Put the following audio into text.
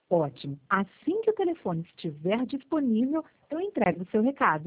Ótimo. Assim que o telefone estiver disponível, eu entrego o seu recado.